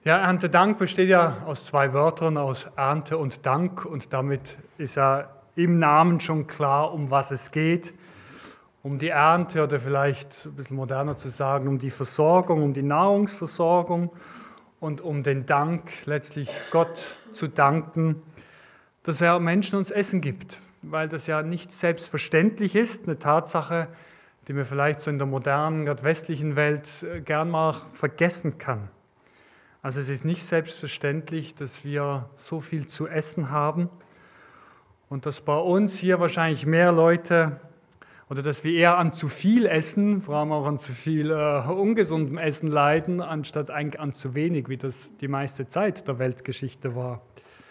Ja, Erntedank besteht ja aus zwei Wörtern, aus Ernte und Dank. Und damit ist ja im Namen schon klar, um was es geht. Um die Ernte oder vielleicht ein bisschen moderner zu sagen, um die Versorgung, um die Nahrungsversorgung und um den Dank, letztlich Gott zu danken, dass er Menschen uns Essen gibt. Weil das ja nicht selbstverständlich ist, eine Tatsache, die man vielleicht so in der modernen, gerade westlichen Welt gern mal vergessen kann. Also es ist nicht selbstverständlich, dass wir so viel zu essen haben und dass bei uns hier wahrscheinlich mehr Leute oder dass wir eher an zu viel Essen, vor allem auch an zu viel ungesundem Essen leiden, anstatt eigentlich an zu wenig, wie das die meiste Zeit der Weltgeschichte war.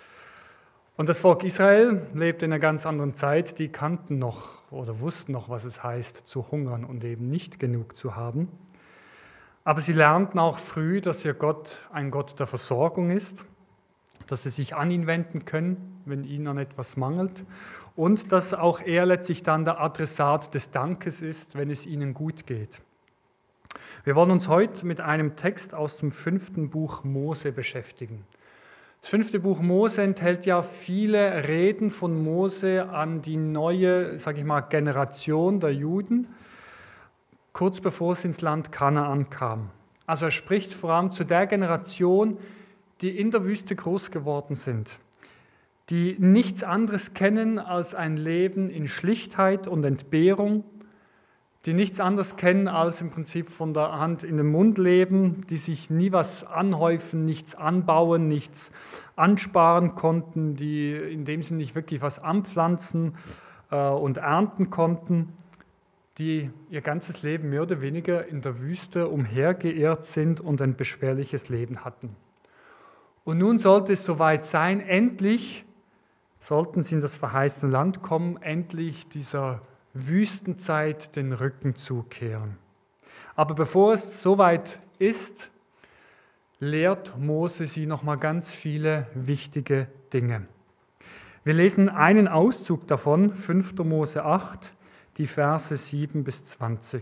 Und das Volk Israel lebt in einer ganz anderen Zeit, die kannten noch oder wussten noch, was es heißt, zu hungern und eben nicht genug zu haben. Aber sie lernten auch früh, dass ihr Gott ein Gott der Versorgung ist, dass sie sich an ihn wenden können, wenn ihnen an etwas mangelt und dass auch er letztlich dann der Adressat des Dankes ist, wenn es ihnen gut geht. Wir wollen uns heute mit einem Text aus dem 5. Buch Mose beschäftigen. Das 5. Buch Mose enthält ja viele Reden von Mose an die neue, Generation der Juden, kurz bevor es ins Land Kanaan kam. Also er spricht vor allem zu der Generation, die in der Wüste groß geworden sind, die nichts anderes kennen als ein Leben in Schlichtheit und Entbehrung, die nichts anderes kennen als im Prinzip von der Hand in den Mund leben, die sich nie was anhäufen, nichts anbauen, nichts ansparen konnten, die in dem Sinne nicht wirklich was anpflanzen und ernten konnten, die ihr ganzes Leben mehr oder weniger in der Wüste umhergeirrt sind und ein beschwerliches Leben hatten. Und nun sollte es soweit sein, endlich sollten sie in das verheißene Land kommen, endlich dieser Wüstenzeit den Rücken zukehren. Aber bevor es soweit ist, lehrt Mose sie nochmal ganz viele wichtige Dinge. Wir lesen einen Auszug davon, 5. Mose 8, die Verse 7 bis 20.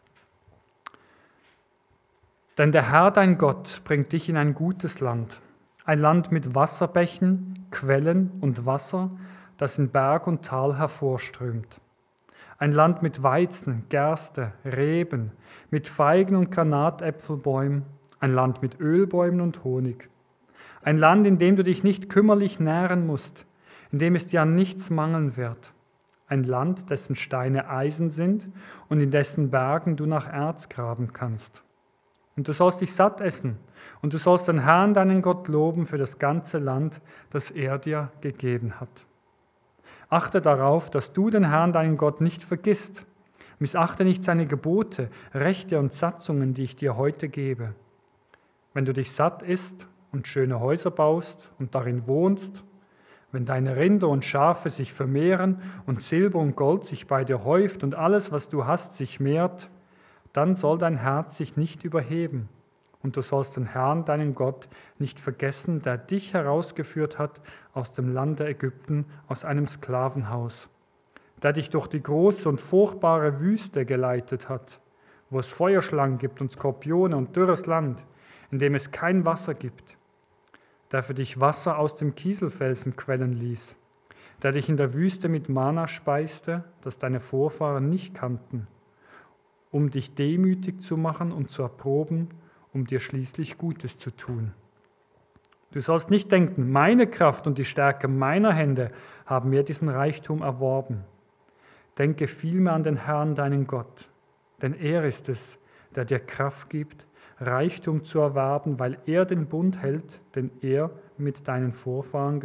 Denn der Herr, dein Gott, bringt dich in ein gutes Land, ein Land mit Wasserbächen, Quellen und Wasser, das in Berg und Tal hervorströmt. Ein Land mit Weizen, Gerste, Reben, mit Feigen und Granatäpfelbäumen, ein Land mit Ölbäumen und Honig. Ein Land, in dem du dich nicht kümmerlich nähren musst, in dem es dir an nichts mangeln wird. Ein Land, dessen Steine Eisen sind und in dessen Bergen du nach Erz graben kannst. Und du sollst dich satt essen und du sollst den Herrn, deinen Gott, loben für das ganze Land, das er dir gegeben hat. Achte darauf, dass du den Herrn, deinen Gott, nicht vergisst. Missachte nicht seine Gebote, Rechte und Satzungen, die ich dir heute gebe. Wenn du dich satt isst und schöne Häuser baust und darin wohnst, wenn deine Rinder und Schafe sich vermehren und Silber und Gold sich bei dir häuft und alles, was du hast, sich mehrt, dann soll dein Herz sich nicht überheben. Und du sollst den Herrn, deinen Gott, nicht vergessen, der dich herausgeführt hat aus dem Lande Ägypten, aus einem Sklavenhaus, der dich durch die große und furchtbare Wüste geleitet hat, wo es Feuerschlangen gibt und Skorpione und dürres Land, in dem es kein Wasser gibt, der für dich Wasser aus dem Kieselfelsen quellen ließ, der dich in der Wüste mit Manna speiste, das deine Vorfahren nicht kannten, um dich demütig zu machen und zu erproben, um dir schließlich Gutes zu tun. Du sollst nicht denken, meine Kraft und die Stärke meiner Hände haben mir diesen Reichtum erworben. Denke vielmehr an den Herrn, deinen Gott, denn er ist es, der dir Kraft gibt, Reichtum zu erwerben, weil er den Bund hält, den er deinen Vorfahren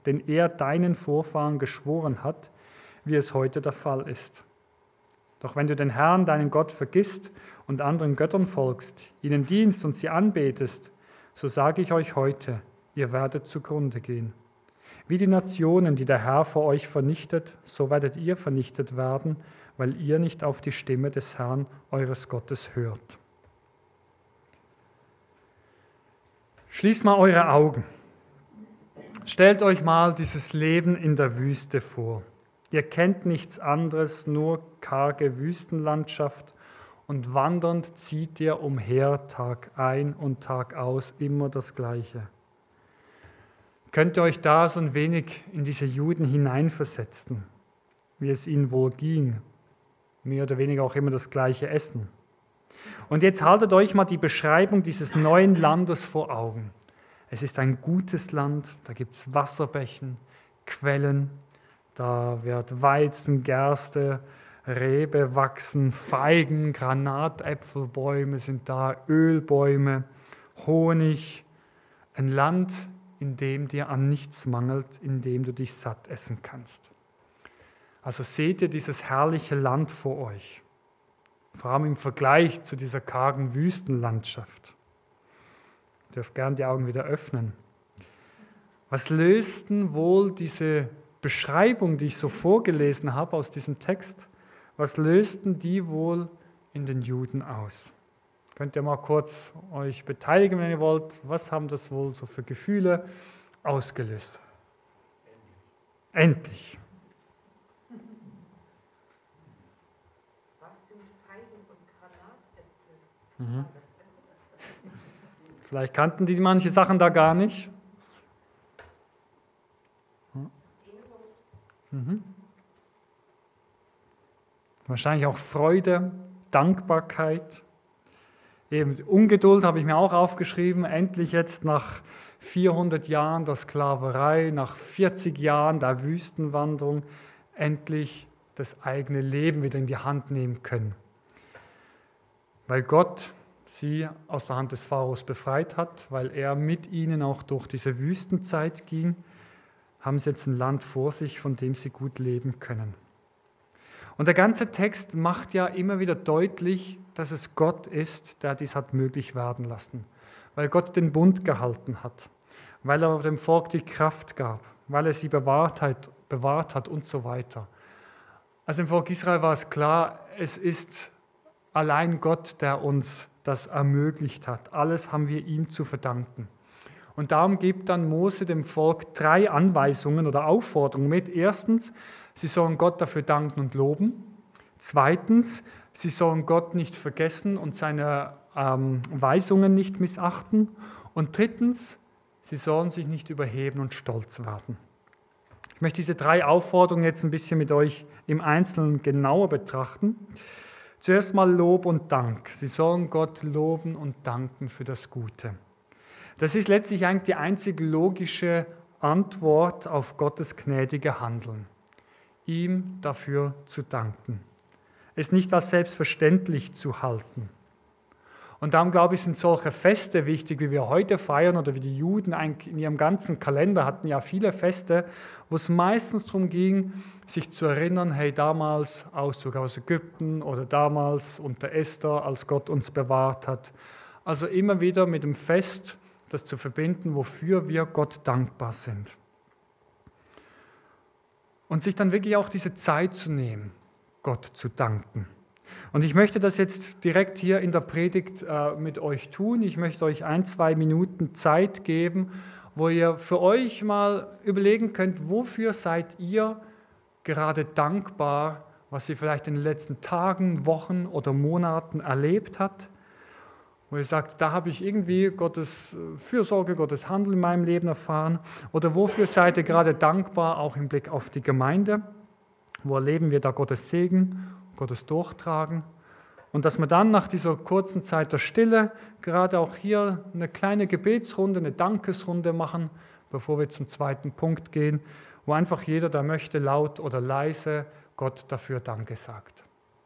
geschworen hat, wie es heute der Fall ist. Doch wenn du den Herrn, deinen Gott, vergisst und anderen Göttern folgst, ihnen dienst und sie anbetest, so sage ich euch heute, ihr werdet zugrunde gehen. Wie die Nationen, die der Herr vor euch vernichtet, so werdet ihr vernichtet werden, weil ihr nicht auf die Stimme des Herrn, eures Gottes, hört. Schließt mal eure Augen. Stellt euch mal dieses Leben in der Wüste vor. Ihr kennt nichts anderes, nur karge Wüstenlandschaft und wandernd zieht ihr umher Tag ein und Tag aus immer das Gleiche. Könnt ihr euch da so ein wenig in diese Juden hineinversetzen, wie es ihnen wohl ging, mehr oder weniger auch immer das Gleiche essen? Und jetzt haltet euch mal die Beschreibung dieses neuen Landes vor Augen. Es ist ein gutes Land, da gibt es Wasserbächen, Quellen, da wird Weizen, Gerste, Rebe wachsen, Feigen, Granatäpfelbäume sind da, Ölbäume, Honig. Ein Land, in dem dir an nichts mangelt, in dem du dich satt essen kannst. Also seht ihr dieses herrliche Land vor euch, vor allem im Vergleich zu dieser kargen Wüstenlandschaft. Ihr dürft gern die Augen wieder öffnen. Was löst denn wohl diese Beschreibung, die ich so vorgelesen habe aus diesem Text, was lösten die wohl in den Juden aus? Könnt ihr mal kurz euch beteiligen, wenn ihr wollt. Was haben das wohl so für Gefühle ausgelöst? Endlich. Was sind Feigen und Granatäpfel? Vielleicht kannten die manche Sachen da gar nicht. Wahrscheinlich auch Freude, Dankbarkeit. Eben Ungeduld habe ich mir auch aufgeschrieben. Endlich jetzt nach 400 Jahren der Sklaverei, nach 40 Jahren der Wüstenwanderung, endlich das eigene Leben wieder in die Hand nehmen können. Weil Gott sie aus der Hand des Pharaos befreit hat, weil er mit ihnen auch durch diese Wüstenzeit ging, haben sie jetzt ein Land vor sich, von dem sie gut leben können. Und der ganze Text macht ja immer wieder deutlich, dass es Gott ist, der dies hat möglich werden lassen. Weil Gott den Bund gehalten hat, weil er dem Volk die Kraft gab, weil er sie bewahrt hat und so weiter. Also im Volk Israel war es klar, es ist allein Gott, der uns das ermöglicht hat. Alles haben wir ihm zu verdanken. Und darum gibt dann Mose dem Volk 3 Anweisungen oder Aufforderungen mit. Erstens, sie sollen Gott dafür danken und loben. Zweitens, sie sollen Gott nicht vergessen und seine Weisungen nicht missachten. Und drittens, sie sollen sich nicht überheben und stolz werden. Ich möchte diese 3 Aufforderungen jetzt ein bisschen mit euch im Einzelnen genauer betrachten. Zuerst mal Lob und Dank. Sie sollen Gott loben und danken für das Gute. Das ist letztlich eigentlich die einzig logische Antwort auf Gottes gnädige Handeln. Ihm dafür zu danken. Es nicht als selbstverständlich zu halten. Und darum, glaube ich, sind solche Feste wichtig, wie wir heute feiern oder wie die Juden in ihrem ganzen Kalender hatten ja viele Feste, wo es meistens darum ging, sich zu erinnern, hey, damals Auszug aus Ägypten oder damals unter Esther, als Gott uns bewahrt hat. Also immer wieder mit dem Fest das zu verbinden, wofür wir Gott dankbar sind. Und sich dann wirklich auch diese Zeit zu nehmen, Gott zu danken. Und ich möchte das jetzt direkt hier in der Predigt mit euch tun. Ich möchte euch 1-2 Minuten Zeit geben, wo ihr für euch mal überlegen könnt, wofür seid ihr gerade dankbar, was ihr vielleicht in den letzten Tagen, Wochen oder Monaten erlebt habt. Wo ihr sagt, da habe ich irgendwie Gottes Fürsorge, Gottes Handeln in meinem Leben erfahren. Oder wofür seid ihr gerade dankbar, auch im Blick auf die Gemeinde? Wo erleben wir da Gottes Segen, Gottes Durchtragen? Und dass wir dann nach dieser kurzen Zeit der Stille gerade auch hier eine kleine Gebetsrunde, eine Dankesrunde machen, bevor wir zum zweiten Punkt gehen, wo einfach jeder, der möchte, laut oder leise Gott dafür Danke sagt.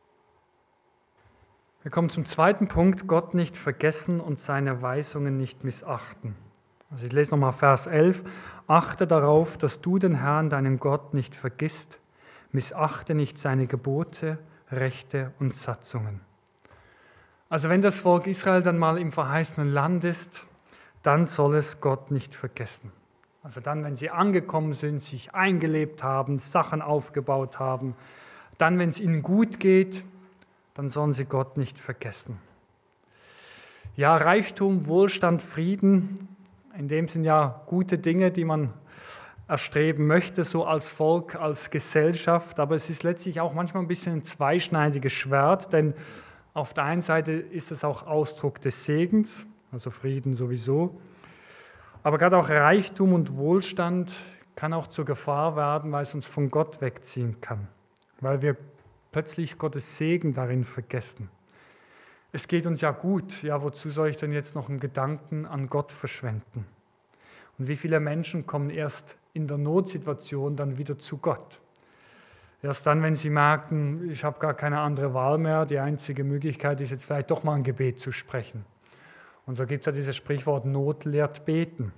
Wir kommen zum zweiten Punkt, Gott nicht vergessen und seine Weisungen nicht missachten. Also ich lese nochmal Vers 11. Achte darauf, dass du den Herrn, deinen Gott, nicht vergisst, missachte nicht seine Gebote, Rechte und Satzungen. Also wenn das Volk Israel dann mal im verheißenen Land ist, dann soll es Gott nicht vergessen. Also dann, wenn sie angekommen sind, sich eingelebt haben, Sachen aufgebaut haben, dann, wenn es ihnen gut geht, dann sollen sie Gott nicht vergessen. Ja, Reichtum, Wohlstand, Frieden, in dem sind ja gute Dinge, die man erstreben möchte, so als Volk, als Gesellschaft, aber es ist letztlich auch manchmal ein bisschen ein zweischneidiges Schwert, denn Auf der einen Seite ist es auch Ausdruck des Segens, also Frieden sowieso. Aber gerade auch Reichtum und Wohlstand kann auch zur Gefahr werden, weil es uns von Gott wegziehen kann, weil wir plötzlich Gottes Segen darin vergessen. Es geht uns ja gut, ja, wozu soll ich denn jetzt noch einen Gedanken an Gott verschwenden? Und wie viele Menschen kommen erst in der Notsituation dann wieder zu Gott? Erst dann, wenn sie merken, ich habe gar keine andere Wahl mehr, die einzige Möglichkeit ist jetzt vielleicht doch mal ein Gebet zu sprechen. Und so gibt es ja dieses Sprichwort, Not lehrt beten.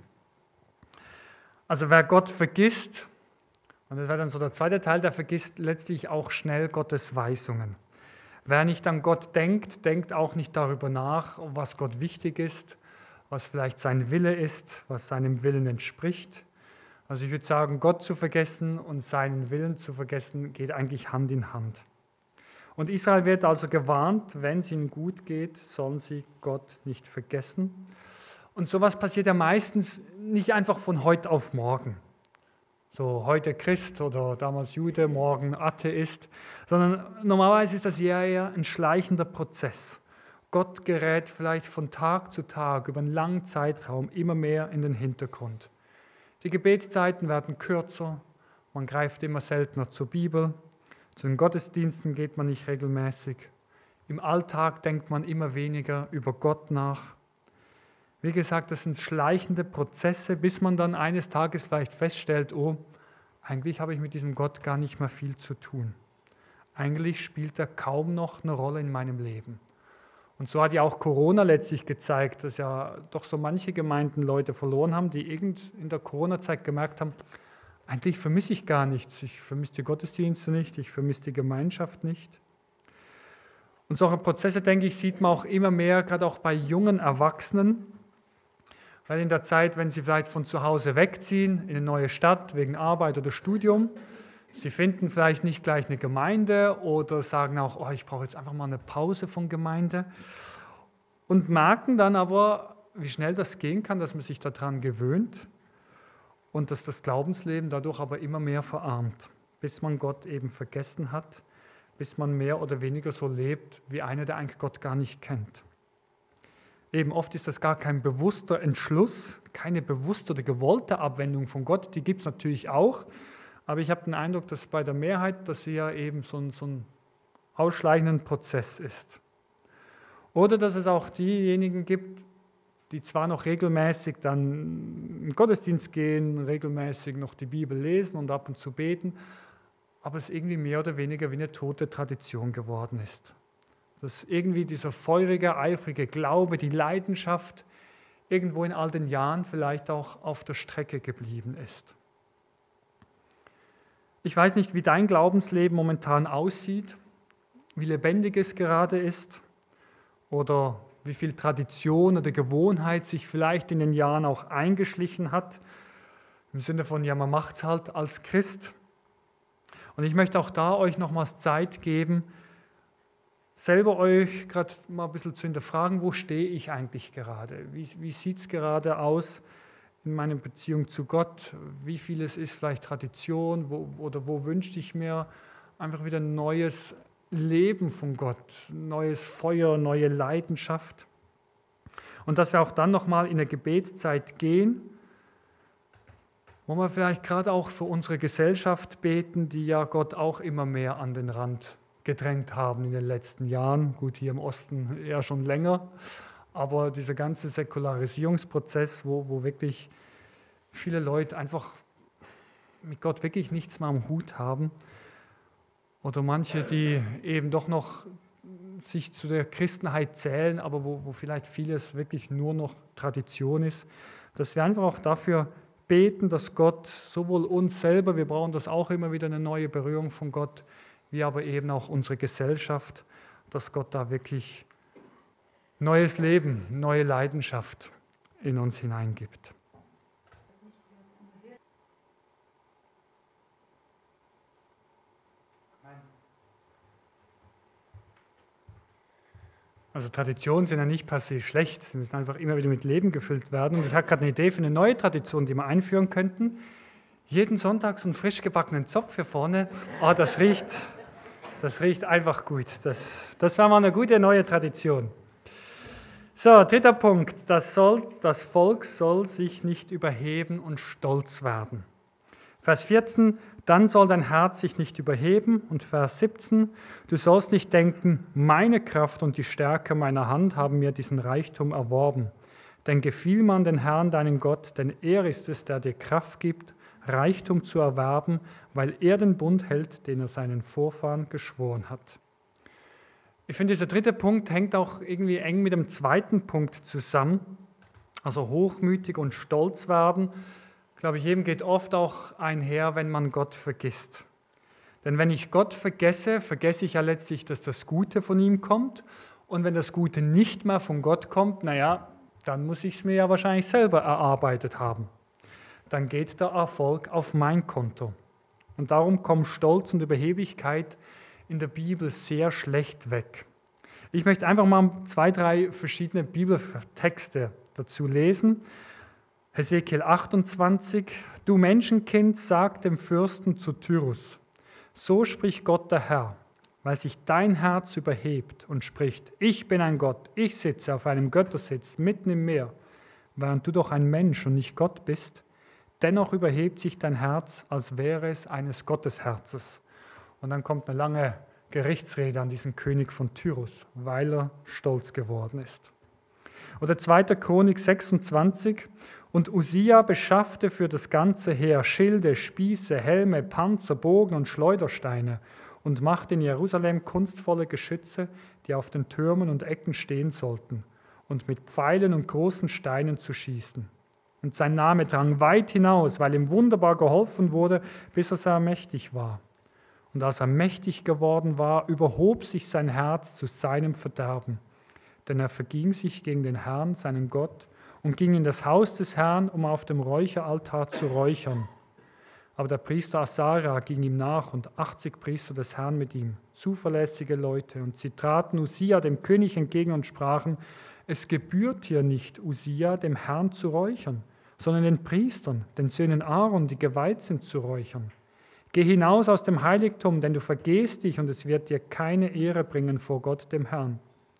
Also wer Gott vergisst, und das wäre dann so der zweite Teil, der vergisst letztlich auch schnell Gottes Weisungen. Wer nicht an Gott denkt, denkt auch nicht darüber nach, was Gott wichtig ist, was vielleicht sein Wille ist, was seinem Willen entspricht. Also ich würde sagen, Gott zu vergessen und seinen Willen zu vergessen, geht eigentlich Hand in Hand. Und Israel wird also gewarnt, wenn es ihnen gut geht, sollen sie Gott nicht vergessen. Und sowas passiert ja meistens nicht einfach von heute auf morgen. So heute Christ oder damals Jude, morgen Atheist, sondern normalerweise ist das eher ein schleichender Prozess. Gott gerät vielleicht von Tag zu Tag über einen langen Zeitraum immer mehr in den Hintergrund. Die Gebetszeiten werden kürzer, man greift immer seltener zur Bibel, zu den Gottesdiensten geht man nicht regelmäßig, im Alltag denkt man immer weniger über Gott nach. Wie gesagt, das sind schleichende Prozesse, bis man dann eines Tages vielleicht feststellt, oh, eigentlich habe ich mit diesem Gott gar nicht mehr viel zu tun. Eigentlich spielt er kaum noch eine Rolle in meinem Leben. Und so hat ja auch Corona letztlich gezeigt, dass ja doch so manche Gemeinden Leute verloren haben, die in der Corona-Zeit gemerkt haben, eigentlich vermisse ich gar nichts. Ich vermisse die Gottesdienste nicht, ich vermisse die Gemeinschaft nicht. Und solche Prozesse, denke ich, sieht man auch immer mehr, gerade auch bei jungen Erwachsenen, weil in der Zeit, wenn sie vielleicht von zu Hause wegziehen, in eine neue Stadt wegen Arbeit oder Studium, sie finden vielleicht nicht gleich eine Gemeinde oder sagen auch, oh, ich brauche jetzt einfach mal eine Pause von Gemeinde und merken dann aber, wie schnell das gehen kann, dass man sich daran gewöhnt und dass das Glaubensleben dadurch aber immer mehr verarmt, bis man Gott eben vergessen hat, bis man mehr oder weniger so lebt, wie einer, der eigentlich Gott gar nicht kennt. Eben oft ist das gar kein bewusster Entschluss, keine bewusste oder gewollte Abwendung von Gott, die gibt es natürlich auch, aber ich habe den Eindruck, dass bei der Mehrheit das ja eben so ein ausschleichender Prozess ist. Oder dass es auch diejenigen gibt, die zwar noch regelmäßig dann in den Gottesdienst gehen, regelmäßig noch die Bibel lesen und ab und zu beten, aber es irgendwie mehr oder weniger wie eine tote Tradition geworden ist. Dass irgendwie dieser feurige, eifrige Glaube, die Leidenschaft irgendwo in all den Jahren vielleicht auch auf der Strecke geblieben ist. Ich weiß nicht, wie dein Glaubensleben momentan aussieht, wie lebendig es gerade ist oder wie viel Tradition oder Gewohnheit sich vielleicht in den Jahren auch eingeschlichen hat, im Sinne von, ja, man macht es halt als Christ. Und ich möchte auch da euch nochmals Zeit geben, selber euch gerade mal ein bisschen zu hinterfragen, wo stehe ich eigentlich gerade? Wie sieht es gerade aus in meiner Beziehung zu Gott? Wie vieles ist vielleicht Tradition wo wünschte ich mir einfach wieder ein neues Leben von Gott, neues Feuer, neue Leidenschaft? Und dass wir auch dann nochmal in der Gebetszeit gehen, wo wir vielleicht gerade auch für unsere Gesellschaft beten, die ja Gott auch immer mehr an den Rand gedrängt haben in den letzten Jahren. Gut, hier im Osten eher schon länger, aber dieser ganze Säkularisierungsprozess, wo wirklich viele Leute einfach mit Gott wirklich nichts mehr am Hut haben oder manche, die eben doch noch sich zu der Christenheit zählen, aber wo vielleicht vieles wirklich nur noch Tradition ist, dass wir einfach auch dafür beten, dass Gott sowohl uns selber, wir brauchen das auch immer wieder eine neue Berührung von Gott, wie aber eben auch unsere Gesellschaft, dass Gott da wirklich neues Leben, neue Leidenschaft in uns hineingibt. Also Traditionen sind ja nicht per se schlecht, sie müssen einfach immer wieder mit Leben gefüllt werden. Und ich habe gerade eine Idee für eine neue Tradition, die wir einführen könnten. Jeden Sonntag so einen frisch gebackenen Zopf hier vorne. Oh, das riecht Das riecht einfach gut. Das war mal eine gute neue Tradition. So, dritter Punkt. Das Volk soll sich nicht überheben und stolz werden. Vers 14, dann soll dein Herz sich nicht überheben. Und Vers 17, du sollst nicht denken, meine Kraft und die Stärke meiner Hand haben mir diesen Reichtum erworben. Denn gefiel man den Herrn, deinen Gott, denn er ist es, der dir Kraft gibt, Reichtum zu erwerben, weil er den Bund hält, den er seinen Vorfahren geschworen hat. Ich finde, dieser dritte Punkt hängt auch irgendwie eng mit dem zweiten Punkt zusammen. Also hochmütig und stolz werden, glaube ich, eben geht oft auch einher, wenn man Gott vergisst. Denn wenn ich Gott vergesse, vergesse ich ja letztlich, dass das Gute von ihm kommt. Und wenn das Gute nicht mehr von Gott kommt, dann muss ich es mir ja wahrscheinlich selber erarbeitet haben. Dann geht der Erfolg auf mein Konto. Und darum kommen Stolz und Überheblichkeit in der Bibel sehr schlecht weg. Ich möchte einfach mal 2, 3 verschiedene Bibeltexte dazu lesen. Hesekiel 28, du Menschenkind, sag dem Fürsten zu Tyrus, so spricht Gott der Herr, weil sich dein Herz überhebt und spricht, ich bin ein Gott, ich sitze auf einem Göttersitz mitten im Meer, während du doch ein Mensch und nicht Gott bist. Dennoch überhebt sich dein Herz, als wäre es eines Gottesherzes. Und dann kommt eine lange Gerichtsrede an diesen König von Tyrus, weil er stolz geworden ist. Oder 2. Chronik 26, und Usia beschaffte für das ganze Heer Schilde, Spieße, Helme, Panzer, Bogen und Schleudersteine und machte in Jerusalem kunstvolle Geschütze, die auf den Türmen und Ecken stehen sollten und mit Pfeilen und großen Steinen zu schießen. Und sein Name drang weit hinaus, weil ihm wunderbar geholfen wurde, bis er sehr mächtig war. Und als er mächtig geworden war, überhob sich sein Herz zu seinem Verderben. Denn er verging sich gegen den Herrn, seinen Gott, und ging in das Haus des Herrn, um auf dem Räucheraltar zu räuchern. Aber der Priester Asaria ging ihm nach und 80 Priester des Herrn mit ihm, zuverlässige Leute. Und sie traten Usia, dem König, entgegen und sprachen, es gebührt dir nicht, Usia, dem Herrn zu räuchern, sondern den Priestern, den Söhnen Aaron, die geweiht sind, zu räuchern. Geh hinaus aus dem Heiligtum, denn du vergehst dich und es wird dir keine Ehre bringen vor Gott, dem Herrn.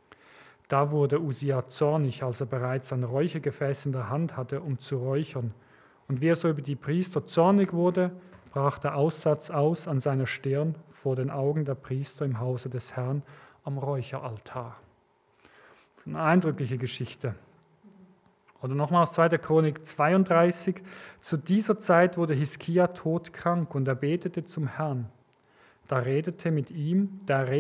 Da wurde Usia zornig, als er bereits ein Räuchergefäß in der Hand hatte, um zu räuchern. Und wie er so über die Priester zornig wurde, brach der Aussatz aus an seiner Stirn vor den Augen der Priester im Hause des Herrn am Räucheraltar. Eine eindrückliche Geschichte. Oder nochmal aus 2. Chronik 32. Zu dieser Zeit wurde Hiskia todkrank und er betete zum Herrn. Der redete mit ihm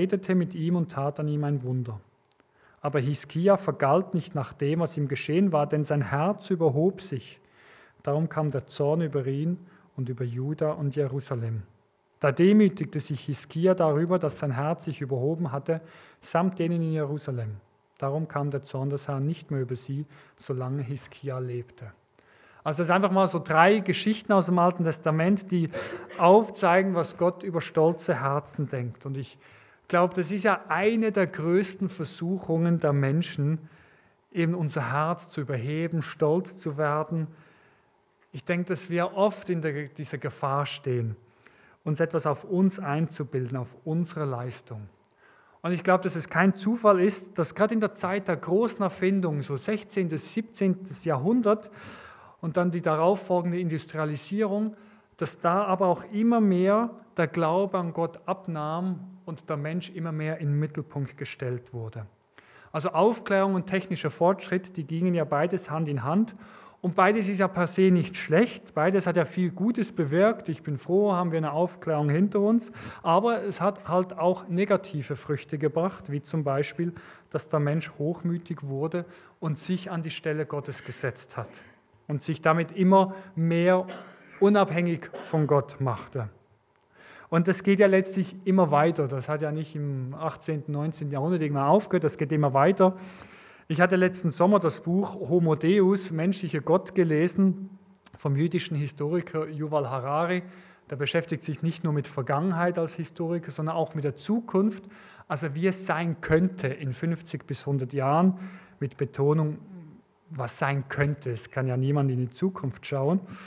und tat an ihm ein Wunder. Aber Hiskia vergalt nicht nach dem, was ihm geschehen war, denn sein Herz überhob sich. Darum kam der Zorn über ihn und über Juda und Jerusalem. Da demütigte sich Hiskia darüber, dass sein Herz sich überhoben hatte, samt denen in Jerusalem. Darum kam der Zorn des Herrn nicht mehr über sie, solange Hiskia lebte. Also das sind einfach mal so 3 Geschichten aus dem Alten Testament, die aufzeigen, was Gott über stolze Herzen denkt. Und ich glaube, das ist ja eine der größten Versuchungen der Menschen, eben unser Herz zu überheben, stolz zu werden. Ich denke, dass wir oft in dieser Gefahr stehen, uns etwas auf uns einzubilden, auf unsere Leistung. Und ich glaube, dass es kein Zufall ist, dass gerade in der Zeit der großen Erfindung, so 16. bis 17. Jahrhundert und dann die darauffolgende Industrialisierung, dass da aber auch immer mehr der Glaube an Gott abnahm und der Mensch immer mehr in den Mittelpunkt gestellt wurde. Also Aufklärung und technischer Fortschritt, die gingen ja beides Hand in Hand. Und beides ist ja per se nicht schlecht, beides hat ja viel Gutes bewirkt. Ich bin froh, haben wir eine Aufklärung hinter uns. Aber es hat halt auch negative Früchte gebracht, wie zum Beispiel, dass der Mensch hochmütig wurde und sich an die Stelle Gottes gesetzt hat und sich damit immer mehr unabhängig von Gott machte. Und das geht ja letztlich immer weiter. Das hat ja nicht im 18., 19. Jahrhundert irgendwann aufgehört, das geht immer weiter. Ich hatte letzten Sommer das Buch Homo Deus, menschlicher Gott, gelesen vom jüdischen Historiker Yuval Harari. Der beschäftigt sich nicht nur mit Vergangenheit als Historiker, sondern auch mit der Zukunft, also wie es sein könnte in 50 bis 100 Jahren, mit Betonung, was sein könnte. Es kann ja niemand in die Zukunft schauen.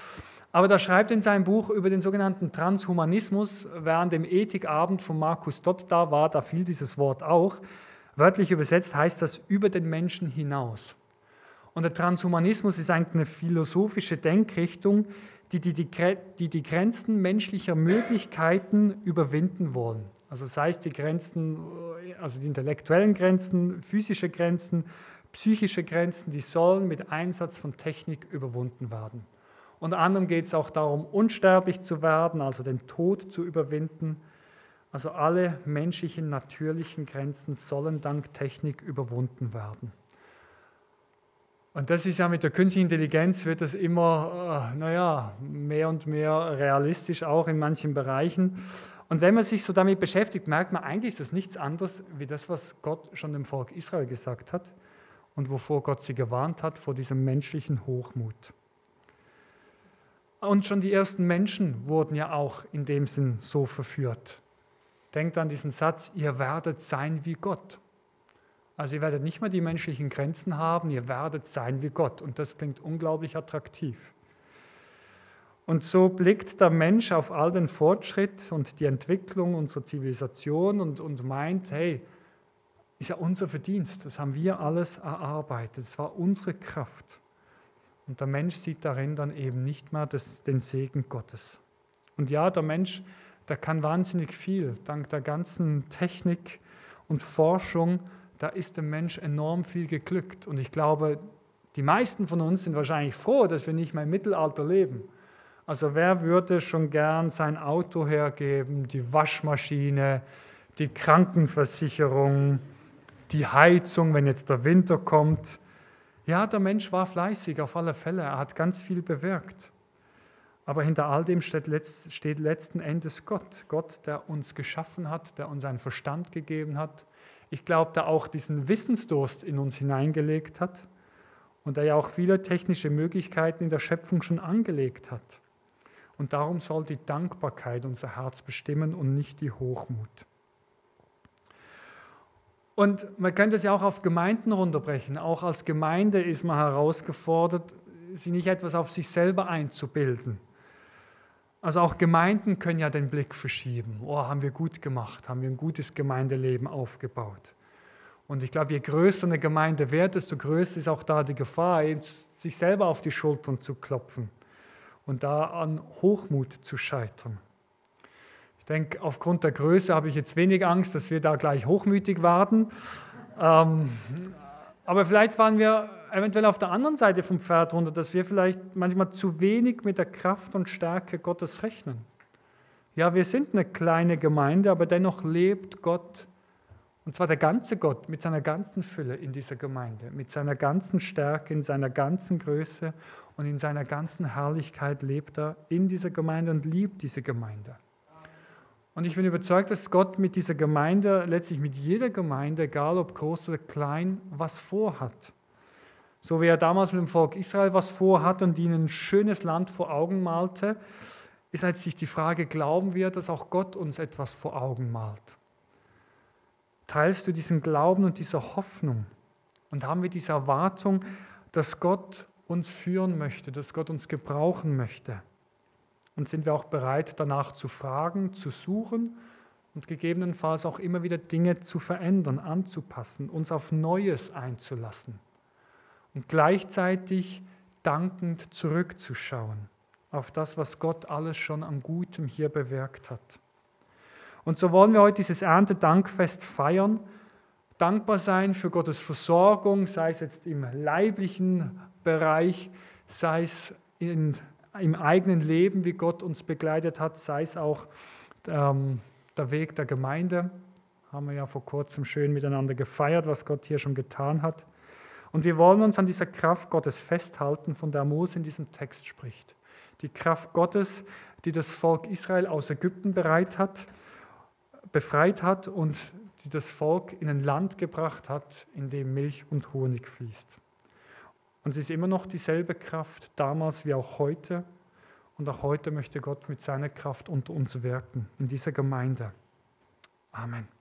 Aber da schreibt in seinem Buch über den sogenannten Transhumanismus, während dem Ethikabend von Markus Dodd da war, da fiel dieses Wort auch. Wörtlich übersetzt heißt das über den Menschen hinaus. Und der Transhumanismus ist eigentlich eine philosophische Denkrichtung, die Grenzen menschlicher Möglichkeiten überwinden wollen. Also sei es die Grenzen, also die intellektuellen Grenzen, physische Grenzen, psychische Grenzen, die sollen mit Einsatz von Technik überwunden werden. Unter anderem geht es auch darum, unsterblich zu werden, also den Tod zu überwinden. Also alle menschlichen, natürlichen Grenzen sollen dank Technik überwunden werden. Und das ist ja mit der künstlichen Intelligenz, wird das immer, mehr und mehr realistisch, auch in manchen Bereichen. Und wenn man sich so damit beschäftigt, merkt man, eigentlich ist das nichts anderes, wie das, was Gott schon dem Volk Israel gesagt hat und wovor Gott sie gewarnt hat, vor diesem menschlichen Hochmut. Und schon die ersten Menschen wurden ja auch in dem Sinn so verführt. Denkt an diesen Satz, ihr werdet sein wie Gott. Also ihr werdet nicht mehr die menschlichen Grenzen haben, ihr werdet sein wie Gott. Und das klingt unglaublich attraktiv. Und so blickt der Mensch auf all den Fortschritt und die Entwicklung unserer Zivilisation und meint, hey, ist ja unser Verdienst, das haben wir alles erarbeitet, das war unsere Kraft. Und der Mensch sieht darin dann eben nicht mehr den Segen Gottes. Und ja, der Mensch, der kann wahnsinnig viel, dank der ganzen Technik und Forschung, da ist dem Mensch enorm viel geglückt. Und ich glaube, die meisten von uns sind wahrscheinlich froh, dass wir nicht mehr im Mittelalter leben. Also wer würde schon gern sein Auto hergeben, die Waschmaschine, die Krankenversicherung, die Heizung, wenn jetzt der Winter kommt. Ja, der Mensch war fleißig, auf alle Fälle, er hat ganz viel bewirkt. Aber hinter all dem steht letzten Endes Gott. Gott, der uns geschaffen hat, der uns einen Verstand gegeben hat. Ich glaube, der auch diesen Wissensdurst in uns hineingelegt hat und der ja auch viele technische Möglichkeiten in der Schöpfung schon angelegt hat. Und darum soll die Dankbarkeit unser Herz bestimmen und nicht die Hochmut. Und man könnte es ja auch auf Gemeinden runterbrechen. Auch als Gemeinde ist man herausgefordert, sich nicht etwas auf sich selber einzubilden. Also auch Gemeinden können ja den Blick verschieben. Oh, haben wir gut gemacht, haben wir ein gutes Gemeindeleben aufgebaut. Und ich glaube, je größer eine Gemeinde wird, desto größer ist auch da die Gefahr, sich selber auf die Schultern zu klopfen und da an Hochmut zu scheitern. Ich denke, aufgrund der Größe habe ich jetzt wenig Angst, dass wir da gleich hochmütig werden. Aber vielleicht waren wir eventuell auf der anderen Seite vom Pferd runter, dass wir vielleicht manchmal zu wenig mit der Kraft und Stärke Gottes rechnen. Ja, wir sind eine kleine Gemeinde, aber dennoch lebt Gott, und zwar der ganze Gott, mit seiner ganzen Fülle in dieser Gemeinde, mit seiner ganzen Stärke, in seiner ganzen Größe und in seiner ganzen Herrlichkeit lebt er in dieser Gemeinde und liebt diese Gemeinde. Und ich bin überzeugt, dass Gott mit dieser Gemeinde, letztlich mit jeder Gemeinde, egal ob groß oder klein, was vorhat. So wie er damals mit dem Volk Israel was vorhat und ihnen ein schönes Land vor Augen malte, ist letztlich die Frage, glauben wir, dass auch Gott uns etwas vor Augen malt? Teilst du diesen Glauben und diese Hoffnung? Und haben wir diese Erwartung, dass Gott uns führen möchte, dass Gott uns gebrauchen möchte? Und sind wir auch bereit, danach zu fragen, zu suchen und gegebenenfalls auch immer wieder Dinge zu verändern, anzupassen, uns auf Neues einzulassen und gleichzeitig dankend zurückzuschauen auf das, was Gott alles schon an Gutem hier bewirkt hat. Und so wollen wir heute dieses Erntedankfest feiern, dankbar sein für Gottes Versorgung, sei es jetzt im leiblichen Bereich, sei es im eigenen Leben, wie Gott uns begleitet hat, sei es auch der Weg der Gemeinde. Haben wir ja vor kurzem schön miteinander gefeiert, was Gott hier schon getan hat. Und wir wollen uns an dieser Kraft Gottes festhalten, von der Mose in diesem Text spricht. Die Kraft Gottes, die das Volk Israel aus Ägypten befreit hat und die das Volk in ein Land gebracht hat, in dem Milch und Honig fließt. Und es ist immer noch dieselbe Kraft, damals wie auch heute. Und auch heute möchte Gott mit seiner Kraft unter uns wirken, in dieser Gemeinde. Amen.